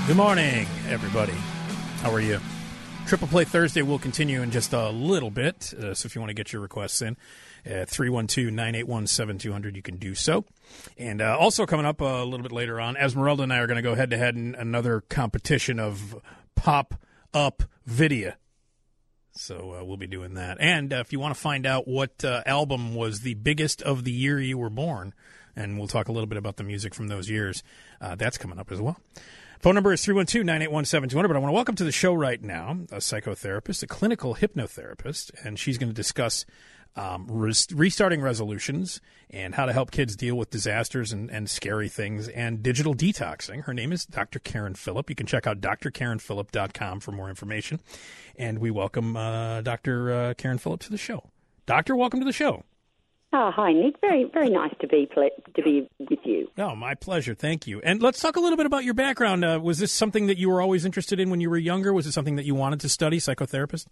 Good morning, everybody. How are you? Triple Play Thursday will continue in just a little bit, so if you want to get your requests in at 312-981-7200, you can do so. And also coming up a little bit later on, Esmeralda and I are going to go head-to-head in another competition of pop-up video. So we'll be doing that. And if you want to find out what album was the biggest of the year you were born, and we'll talk a little bit about the music from those years, that's coming up as well. Phone number is 312-981-7200, but I want to welcome to the show right now a psychotherapist, a clinical hypnotherapist, and she's going to discuss restarting resolutions and how to help kids deal with disasters and scary things and digital detoxing. Her name is Dr. Karen Phillip. You can check out drkarenphillip.com for more information. And we welcome Dr. Karen Phillip to the show. Doctor, welcome to the show. Oh, hi, Nick. Very, very nice to be with you. Oh, my pleasure. Thank you. And let's talk a little bit about your background. Was this something that you were always interested in when you were younger? Was it something that you wanted to study, psychotherapist?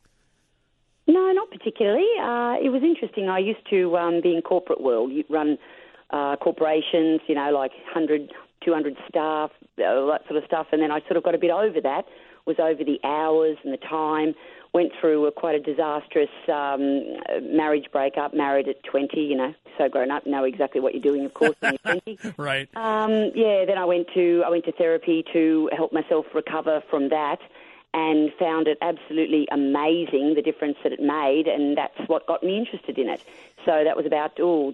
No, not particularly. It was interesting. I used to be in corporate world. You run corporations, like 100, 200 staff, all that sort of stuff. And then I sort of got a bit over that, was over the hours and the time. Went through quite a disastrous marriage breakup, married at 20, so grown up, know exactly what you're doing, of course, when you're 20. Right. Then I went to therapy to help myself recover from that and found it absolutely amazing, the difference that it made, and that's what got me interested in it. So that was about,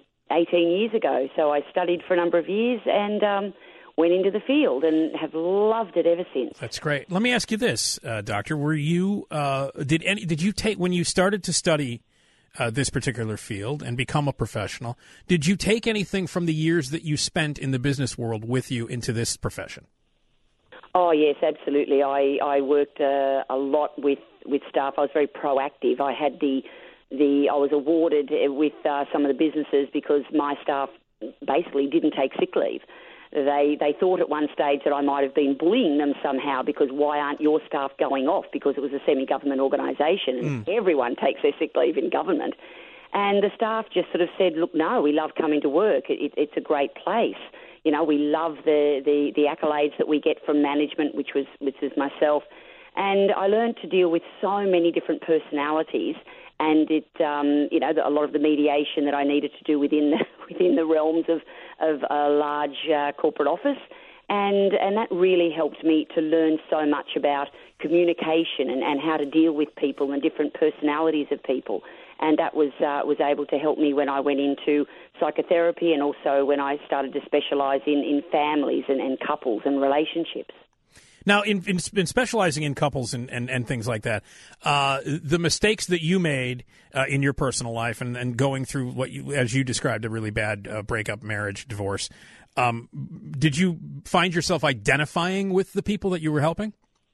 18 years ago. So I studied for a number of years and went into the field and have loved it ever since. That's great. Let me ask you this, Doctor. Were you did you take, when you started to study this particular field and become a professional, did you take anything from the years that you spent in the business world with you into this profession? Oh, yes, absolutely. I worked a lot with staff. I was very proactive. I had I was awarded with some of the businesses because my staff basically didn't take sick leave. They thought at one stage that I might have been bullying them somehow because why aren't your staff going off? Because it was a semi-government organisation and everyone takes their sick leave in government. And the staff just sort of said, look, no, we love coming to work. It's a great place. We love the accolades that we get from management, which is myself. And I learned to deal with so many different personalities and a lot of the mediation that I needed to do within the realms of a large corporate office, and that really helped me to learn so much about communication and how to deal with people and different personalities of people, and that was able to help me when I went into psychotherapy and also when I started to specialise in families and couples and relationships. Now, in specializing in couples and things like that, the mistakes that you made in your personal life and going through what you, as you described, a really bad breakup, marriage, divorce, did you find yourself identifying with the people that you were helping?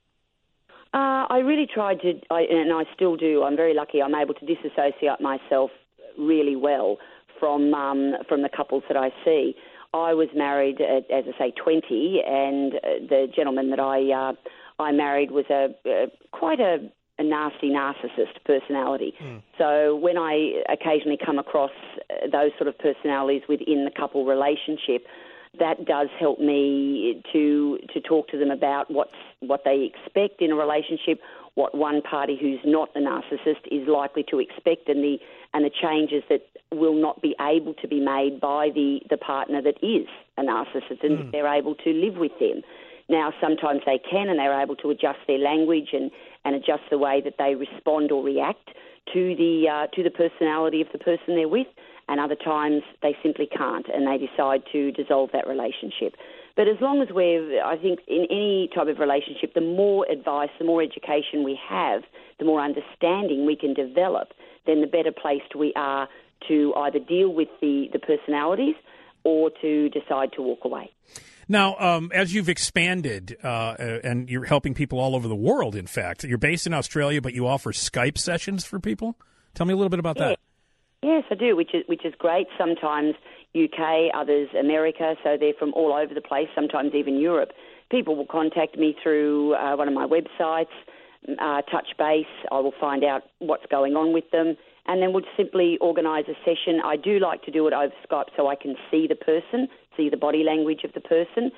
I really tried to, and I still do. I'm very lucky. I'm able to disassociate myself really well from the couples that I see. I was married at, as I say, 20, and the gentleman that I married was quite a nasty narcissist personality. So when I occasionally come across those sort of personalities within the couple relationship, that does help me to talk to them about what they expect in a relationship, what one party who's not a narcissist is likely to expect, and the changes that will not be able to be made by the partner that is a narcissist, and they're able to live with them. Now, sometimes they can, and they're able to adjust their language and adjust the way that they respond or react to the personality of the person they're with, and other times they simply can't, and they decide to dissolve that relationship. But as long as I think in any type of relationship, the more advice, the more education we have, the more understanding we can develop, then the better placed we are to either deal with the personalities or to decide to walk away. Now, as you've expanded and you're helping people all over the world, in fact, you're based in Australia, but you offer Skype sessions for people. Tell me a little bit about that. Yes, I do, which is great. Sometimes UK, others America, so they're from all over the place, sometimes even Europe. People will contact me through one of my websites, touch base. I will find out what's going on with them, and then we'll simply organise a session. I do like to do it over Skype so I can see the person, see the body language of the person.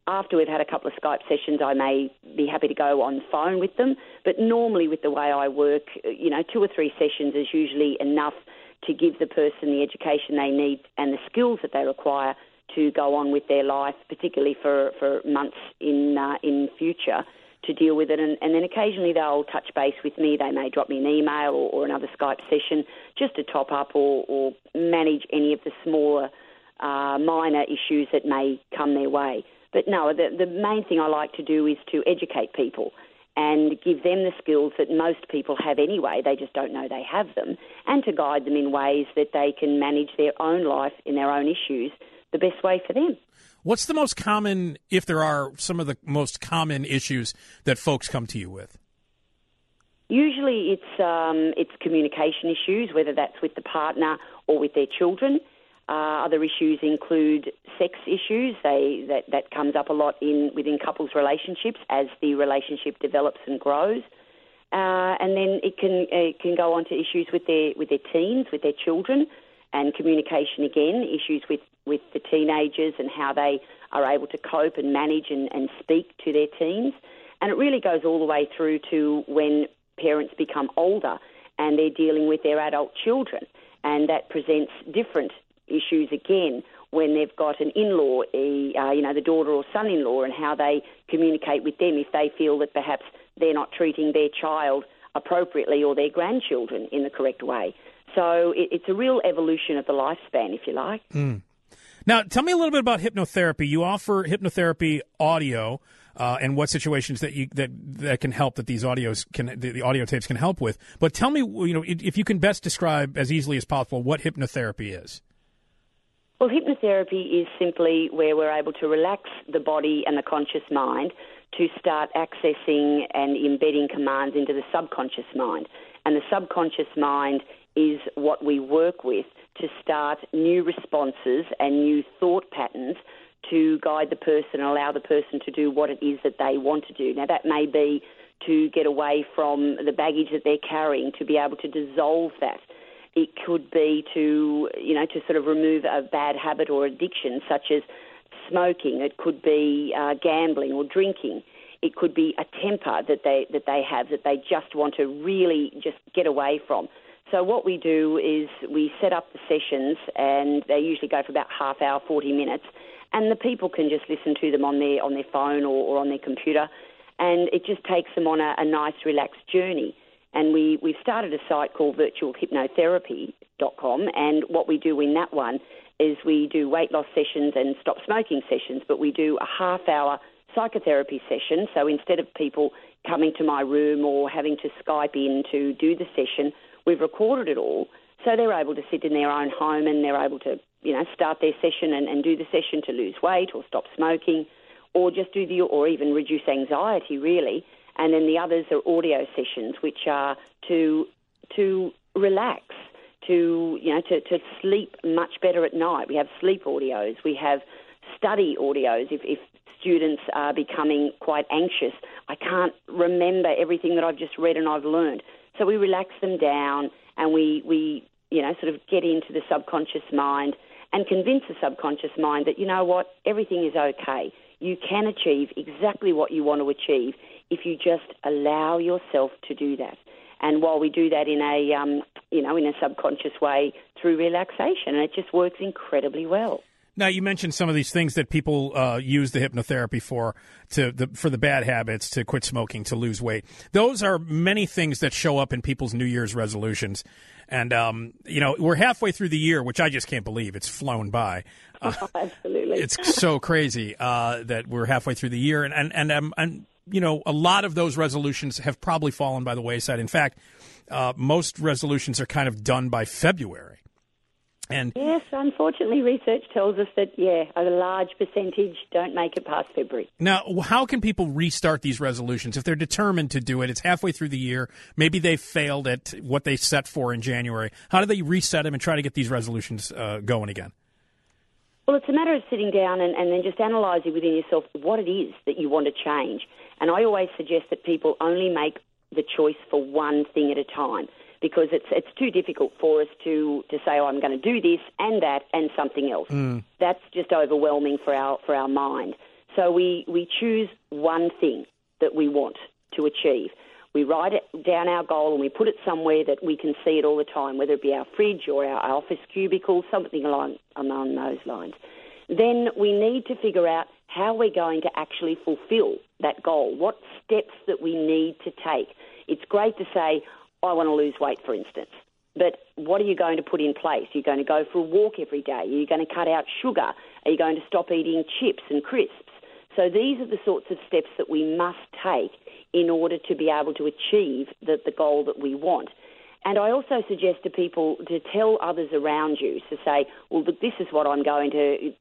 after we've had a couple of Skype sessions, I may be happy to go on phone with them. But normally with the way I work, 2 or 3 sessions is usually enough to give the person the education they need and the skills that they require to go on with their life, particularly for months in future, to deal with it. And then occasionally they'll touch base with me. They may drop me an email or another Skype session just to top up or manage any of the smaller minor issues that may come their way. But no, the main thing I like to do is to educate people and give them the skills that most people have anyway. They just don't know they have them, and to guide them in ways that they can manage their own life in their own issues the best way for them. What's the most common, if there are some of the most common issues that folks come to you with? Usually it's communication issues, whether that's with the partner or with their children. Other issues include sex issues. That comes up a lot within couples' relationships as the relationship develops and grows. And then it can go on to issues with their teens, with their children, and communication again, issues with the teenagers and how they are able to cope and manage and speak to their teens. And it really goes all the way through to when parents become older and they're dealing with their adult children. And that presents different issues again when they've got an in-law, the daughter or son-in-law, and how they communicate with them if they feel that perhaps they're not treating their child appropriately or their grandchildren in the correct way. So it's a real evolution of the lifespan, if you like. Mm. Now, tell me a little bit about hypnotherapy. You offer hypnotherapy audio, and what situations that can help, that these the audio tapes can help with. But tell me, if you can best describe as easily as possible what hypnotherapy is. Well, hypnotherapy is simply where we're able to relax the body and the conscious mind to start accessing and embedding commands into the subconscious mind. And the subconscious mind is what we work with to start new responses and new thought patterns to guide the person and allow the person to do what it is that they want to do. Now, that may be to get away from the baggage that they're carrying, to be able to dissolve that. It could be to sort of remove a bad habit or addiction, such as smoking. It could be gambling or drinking. It could be a temper that they have that they just want to really just get away from. So what we do is we set up the sessions, and they usually go for about half hour, 40 minutes, and the people can just listen to them on their phone or on their computer, and it just takes them on a nice, relaxed journey. And we've started a site called virtualhypnotherapy.com, and what we do in that one is we do weight loss sessions and stop smoking sessions, but we do a half-hour psychotherapy session. So instead of people coming to my room or having to Skype in to do the session, we've recorded it all, so they're able to sit in their own home and they're able to, start their session and do the session to lose weight or stop smoking, or just or even reduce anxiety, really. And then the others are audio sessions, which are to relax, to sleep much better at night. We have sleep audios. We have study audios. If students are becoming quite anxious, I can't remember everything that I've just read and I've learned. So we relax them down, and we sort of get into the subconscious mind and convince the subconscious mind that, everything is okay. You can achieve exactly what you want to achieve if you just allow yourself to do that. And while we do that in a subconscious way through relaxation, and it just works incredibly well. Now, you mentioned some of these things that people use the hypnotherapy for the bad habits, to quit smoking, to lose weight. Those are many things that show up in people's New Year's resolutions. And, we're halfway through the year, which I just can't believe. It's flown by. Absolutely. It's so crazy that we're halfway through the year. And a lot of those resolutions have probably fallen by the wayside. In fact, most resolutions are kind of done by February. And yes, unfortunately, research tells us that, a large percentage don't make it past February. Now, how can people restart these resolutions if they're determined to do it? It's halfway through the year. Maybe they failed at what they set for in January. How do they reset them and try to get these resolutions going again? Well, it's a matter of sitting down and then just analysing within yourself what it is that you want to change. And I always suggest that people only make the choice for one thing at a time, because it's too difficult for us to say, I'm going to do this and that and something else. That's just overwhelming for our mind. So we choose one thing that we want to achieve. We write it down, our goal, and we put it somewhere that we can see it all the time, whether it be our fridge or our office cubicle, something along those lines. Then we need to figure out how we're going to actually fulfill that goal, what steps that we need to take. It's great to say, I want to lose weight, for instance, but what are you going to put in place? Are you going to go for a walk every day? Are you going to cut out sugar? Are you going to stop eating chips and crisps? So these are the sorts of steps that we must take in order to be able to achieve the goal that we want. And I also suggest to people to tell others around you, to say, well, look, this is what I'm going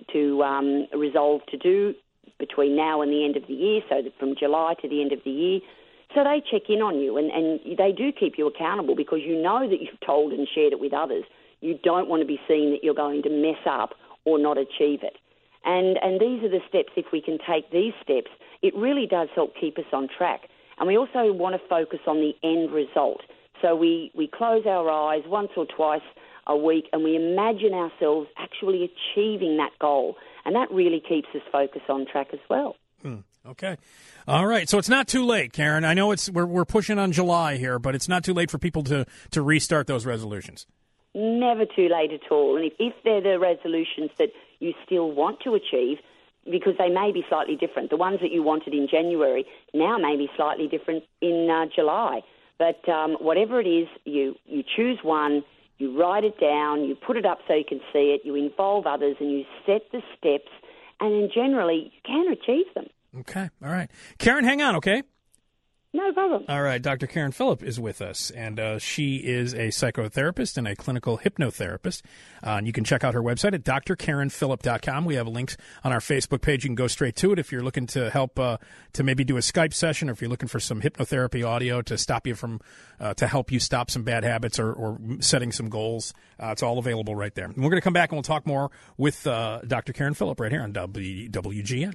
to resolve to do between now and the end of the year, so that from July to the end of the year. So they check in on you, and they do keep you accountable, because you know that you've told and shared it with others. You don't want to be seen that you're going to mess up or not achieve it. And these are the steps. If we can take these steps, it really does help keep us on track. And we also want to focus on the end result. So we close our eyes once or twice a week and we imagine ourselves actually achieving that goal. And that really keeps us focused on track as well. Okay. All right. So it's not too late, Karen. I know we're pushing on July here, but it's not too late for people to restart those resolutions. Never too late at all. And if they're the resolutions that you still want to achieve, because they may be slightly different. The ones that you wanted in January now may be slightly different in July. But whatever it is, you choose one, you write it down, you put it up so you can see it, you involve others, and you set the steps, and then generally you can achieve them. Okay. All right. Karen, hang on, okay? No problem. All right. Dr. Karen Phillip is with us, and she is a psychotherapist and a clinical hypnotherapist. And you can check out her website at drkarenphillip.com. We have links on our Facebook page. You can go straight to it if you're looking to help to maybe do a Skype session, or if you're looking for some hypnotherapy audio to stop you from to help you stop some bad habits or setting some goals. It's all available right there. And we're going to come back and we'll talk more with Dr. Karen Phillip right here on WGN.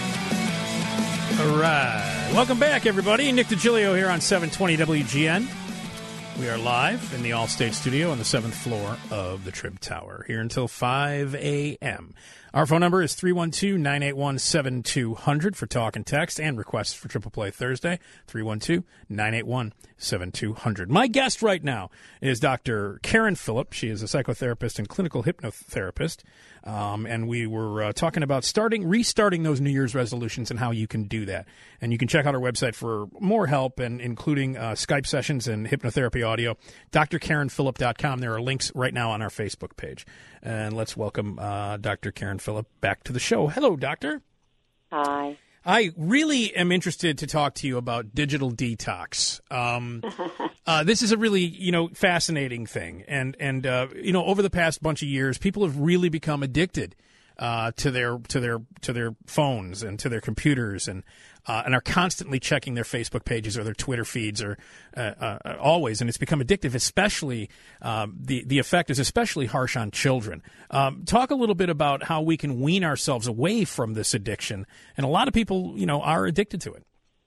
All right. Welcome back, everybody. Nick DiGilio here on 720 WGN. We are live in the Allstate studio on the 7th floor of the Trib Tower, here until 5 a.m. Our phone number is 312-981-7200 for talk and text, and requests for Triple Play Thursday, 312-981-7200. My guest right now is Dr. Karen Phillip. She is a psychotherapist and clinical hypnotherapist. And we were talking about restarting those New Year's resolutions and how you can do that. And you can check out our website for more help, and including Skype sessions and hypnotherapy audio, drkarenphillip.com. There are links right now on our Facebook page. And let's welcome Dr. Karen Phillip back to the show. Hello, doctor. Hi. I really am interested to talk to you about digital detox. This is a really, fascinating thing. And over the past bunch of years, people have really become addicted to their phones and to their computers, and are constantly checking their Facebook pages or their Twitter feeds, or always. And it's become addictive, especially the effect is especially harsh on children. Talk a little bit about how we can wean ourselves away from this addiction. And a lot of people, are addicted to it.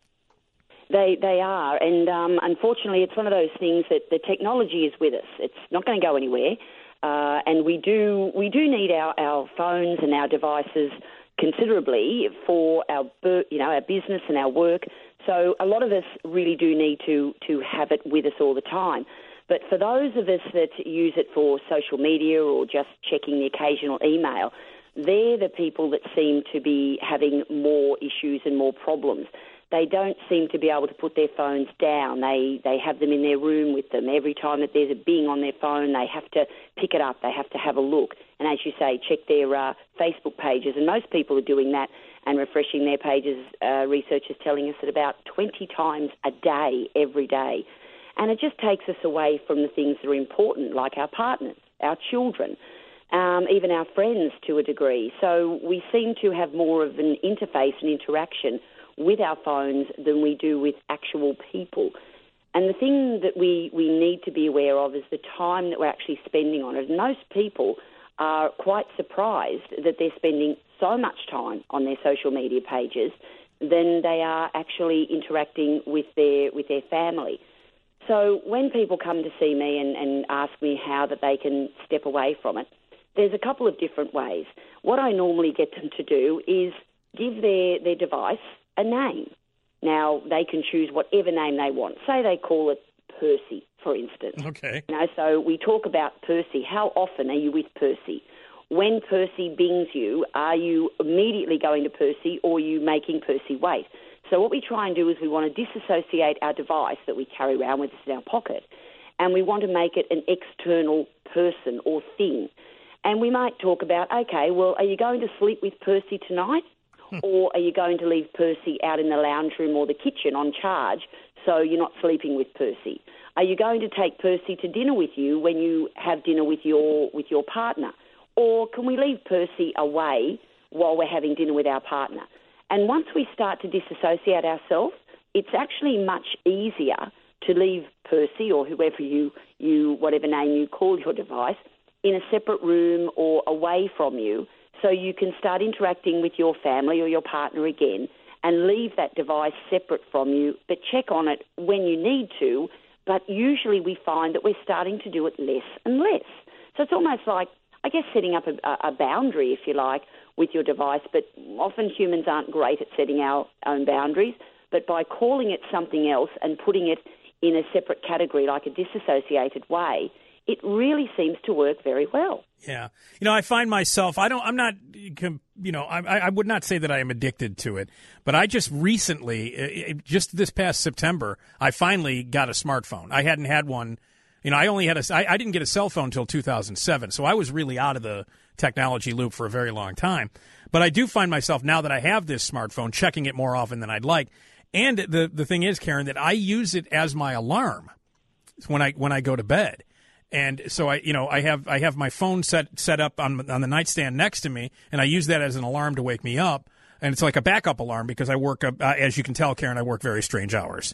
They are, and unfortunately, it's one of those things that the technology is with us. It's not going to go anywhere, and we do need our phones and our devices considerably for our business and our work. So a lot of us really do need to have it with us all the time. But for those of us that use it for social media or just checking the occasional email, they're the people that seem to be having more issues and more problems. They don't seem to be able to put their phones down. They have them in their room with them. Every time that there's a bing on their phone, they have to pick it up. They have to have a look. And as you say, check their Facebook pages. And most people are doing that and refreshing their pages. Research is telling us that about 20 times a day, every day. And it just takes us away from the things that are important, like our partners, our children, even our friends to a degree. So we seem to have more of an interface and interaction with our phones than we do with actual people. And the thing that we need to be aware of is the time that we're actually spending on it. And most people are quite surprised that they're spending so much time on their social media pages than they are actually interacting with their family. So when people come to see me and ask me how that they can step away from it, there's a couple of different ways. What I normally get them to do is give their device a name. Now, they can choose whatever name they want. Say they call it Percy, for instance. Okay. So we talk about Percy. How often are you with Percy? When Percy bings you, are you immediately going to Percy, or are you making Percy wait? So what we try and do is we want to disassociate our device that we carry around with us in our pocket, and we want to make it an external person or thing. And we might talk about, okay, well, are you going to sleep with Percy tonight? Or are you going to leave Percy out in the lounge room or the kitchen on charge so you're not sleeping with Percy? Are you going to take Percy to dinner with you when you have dinner with your partner? Or can we leave Percy away while we're having dinner with our partner? And once we start to disassociate ourselves, it's actually much easier to leave Percy or whoever you whatever name you call your device in a separate room or away from you, so you can start interacting with your family or your partner again and leave that device separate from you, but check on it when you need to. But usually we find that we're starting to do it less and less. So it's almost like, I guess, setting up a boundary, if you like, with your device. But often humans aren't great at setting our own boundaries. But by calling it something else and putting it in a separate category, like a disassociated way, it really seems to work very well. Yeah. I find myself, I would not say that I am addicted to it, but I just recently, just this past September, I finally got a smartphone. I hadn't had one. I didn't get a cell phone until 2007, so I was really out of the technology loop for a very long time. But I do find myself, now that I have this smartphone, checking it more often than I'd like. And the thing is, Karen, that I use it as my alarm when I go to bed. And so I have my phone set up on the nightstand next to me, and I use that as an alarm to wake me up. And it's like a backup alarm because I work, as you can tell, Karen, I work very strange hours.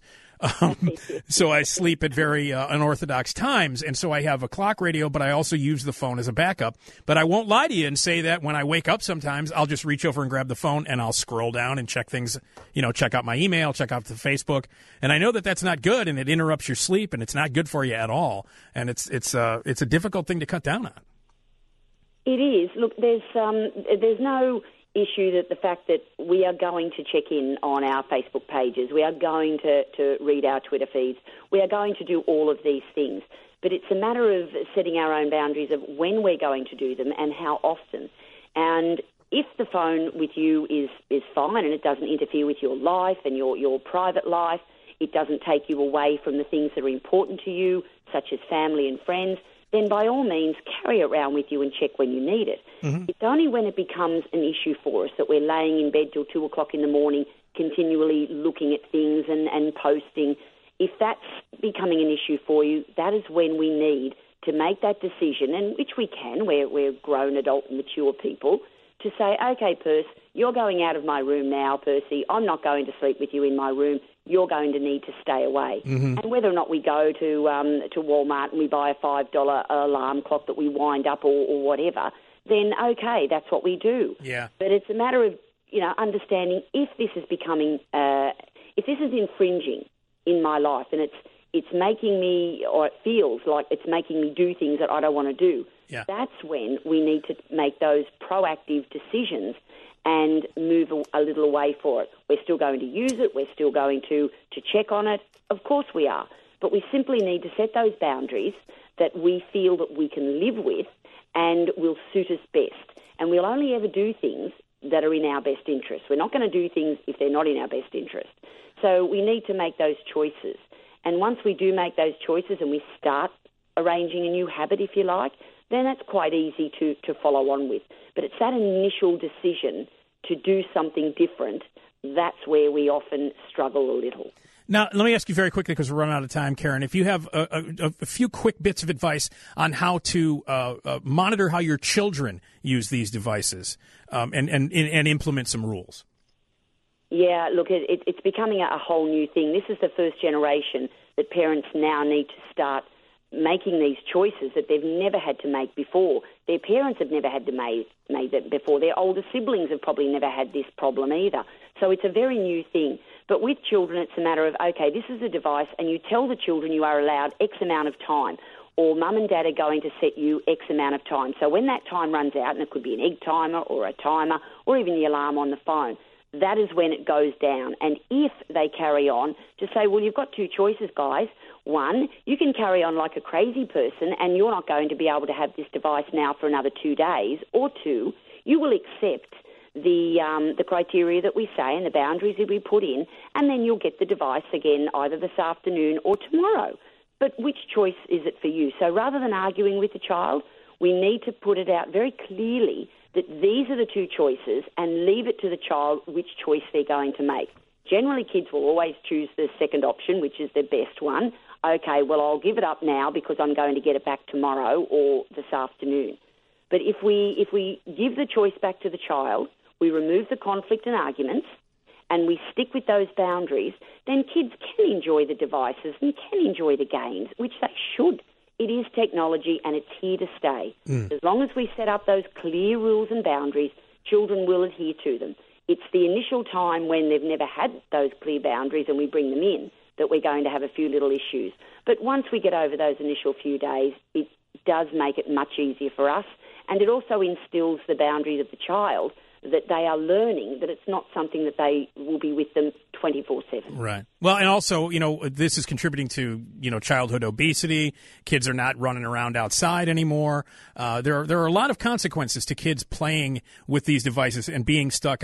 So I sleep at very unorthodox times. And so I have a clock radio, but I also use the phone as a backup. But I won't lie to you and say that when I wake up sometimes, I'll just reach over and grab the phone and I'll scroll down and check things, check out my email, check out the Facebook. And I know that that's not good, and it interrupts your sleep, and it's not good for you at all. And it's a difficult thing to cut down on. It is. Look, there's no issue that the fact that we are going to check in on our Facebook pages, we are going to read our Twitter feeds, we are going to do all of these things. But it's a matter of setting our own boundaries of when we're going to do them and how often. And if the phone with you is fine and it doesn't interfere with your life and your private life, it doesn't take you away from the things that are important to you, such as family and friends, then by all means carry it around with you and check when you need it. Mm-hmm. It's only when it becomes an issue for us that we're laying in bed till 2 o'clock in the morning continually looking at things and posting. If that's becoming an issue for you, that is when we need to make that decision, and which we can, we're grown, adult, mature people, to say, okay, Percy, you're going out of my room now, Percy. I'm not going to sleep with you in my room. You're going to need to stay away. Mm-hmm. And whether or not we go to Walmart and we buy a $5 alarm clock that we wind up or whatever, then okay, that's what we do. Yeah. But it's a matter of understanding if this is becoming, if this is infringing in my life, and it's making me, or it feels like it's making me do things that I don't want to do. Yeah. That's when we need to make those proactive decisions and move a little away for it. We're still going to use it. We're still going to check on it. Of course we are. But we simply need to set those boundaries that we feel that we can live with and will suit us best. And we'll only ever do things that are in our best interest. We're not going to do things if they're not in our best interest. So we need to make those choices. And once we do make those choices and we start arranging a new habit, if you like, then that's quite easy to follow on with. But it's that initial decision to do something different, that's where we often struggle a little. Now, let me ask you very quickly, because we're running out of time, Karen, if you have a few quick bits of advice on how to monitor how your children use these devices and implement some rules. Yeah, look, it's becoming a whole new thing. This is the first generation that parents now need to start making these choices that they've never had to make before. Their parents have never had to make that before. Their older siblings have probably never had this problem either. So it's a very new thing. But with children, it's a matter of, okay, this is a device, and you tell the children you are allowed X amount of time. or mum and dad are going to set you X amount of time. So when that time runs out, and it could be an egg timer or a timer or even the alarm on the phone, that is when it goes down. And if they carry on, to say, well, you've got two choices, guys. One, you can carry on like a crazy person and you're not going to be able to have this device now for another 2 days. Or two, you will accept the criteria that we say and the boundaries that we put in, and then you'll get the device again either this afternoon or tomorrow. But which choice is it for you? So rather than arguing with the child, we need to put it out very clearly that these are the two choices and leave it to the child which choice they're going to make. Generally, kids will always choose the second option, which is their best one. Okay, well, I'll give it up now because I'm going to get it back tomorrow or this afternoon. But if we give the choice back to the child, we remove the conflict and arguments, and we stick with those boundaries, then kids can enjoy the devices and can enjoy the games, which they should. It is technology and it's here to stay. As long as we set up those clear rules and boundaries, children will adhere to them. It's the initial time when they've never had those clear boundaries and we bring them in that we're going to have a few little issues. But once we get over those initial few days, it does make it much easier for us, and it also instills the boundaries of the child that they are learning that it's not something that they will be with them 24/7. Right. Well, and also, this is contributing to, childhood obesity. Kids are not running around outside anymore. There are a lot of consequences to kids playing with these devices and being stuck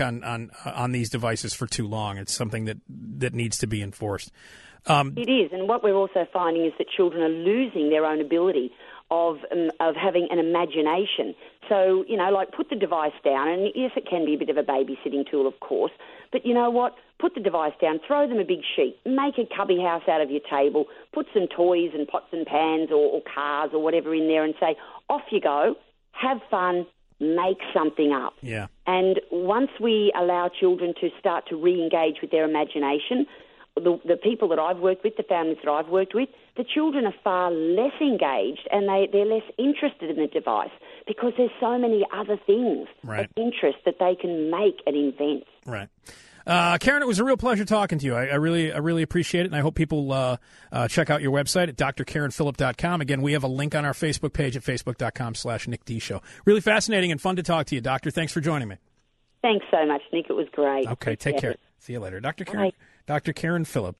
on these devices for too long. It's something that needs to be enforced. It is, and what we're also finding is that children are losing their own ability of having an imagination. So, put the device down, and yes, it can be a bit of a babysitting tool, of course, but you know what? Put the device down, throw them a big sheet, make a cubby house out of your table, put some toys and pots and pans or cars or whatever in there and say, off you go, have fun, make something up. Yeah. And once we allow children to start to re-engage with their imagination, the people that I've worked with, the families that I've worked with, the children are far less engaged and they're less interested in the device because there's so many other things of interest that they can make and invent. Right. Karen, it was a real pleasure talking to you. I really appreciate it, and I hope people check out your website at drkarenphillip.com. Again, we have a link on our Facebook page at facebook.com/Nick D Show. Really fascinating and fun to talk to you, Doctor. Thanks for joining me. Thanks so much, Nick. It was great. Okay, take care. See you later. Dr. Karen Phillip.